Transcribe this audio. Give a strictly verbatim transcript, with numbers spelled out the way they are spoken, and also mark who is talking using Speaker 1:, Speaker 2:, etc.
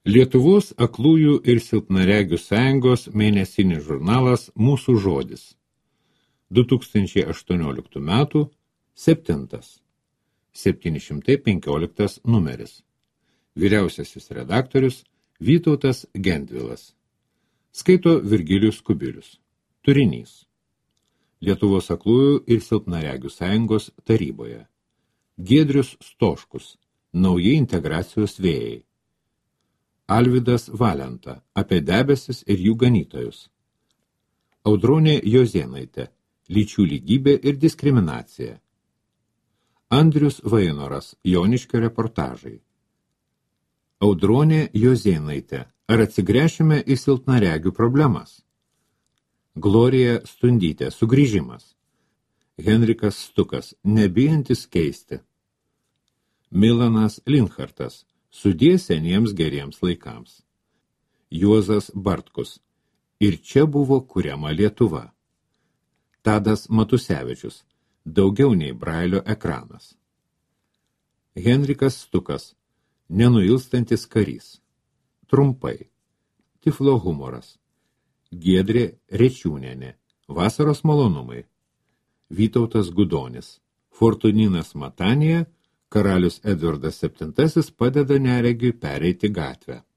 Speaker 1: Lietuvos aklųjų ir silpnaregių sąjungos mėnesinis žurnalas Mūsų žodis. du tūkstančiai aštuonioliktų metų septintas, septyni šimtai penkioliktas numeris. Vyriausiasis redaktorius Vytautas Gendvilas. Skaito Virgilijus Kubilius. Turinys. Lietuvos aklųjų ir silpnaregių sąjungos taryboje. Giedrius Stoškus. Nauji integracijos vėjai. Alvydas Valenta. Apie debesis ir jų ganytojus. Audronė Jozėnaitė. Lyčių lygybė ir diskriminacija. Andrius Vainoras. Joniškio reportažai. Audronė Jozėnaitė. Ar atsigręšime į silpnaregių problemas? Glorija Stundytė. Sugrįžimas. Henrikas Stukas. Nebijantis keisti. Milanas Linchartas. Sudie seniems geriems laikams. Juozas Bartkus. Ir čia buvo kuriama Lietuva. Tadas Matusevičius. Daugiau nei Brailio ekranas. Henrikas Stukas. Nenuilstantis karys. Trumpai. Tiflo humoras. Giedrė Rečiūnienė. Vasaros malonumai. Vytautas Gudonis. Fortuninas Matanija. Karalius Edvardas septintasis padeda neregiui pereiti gatvę.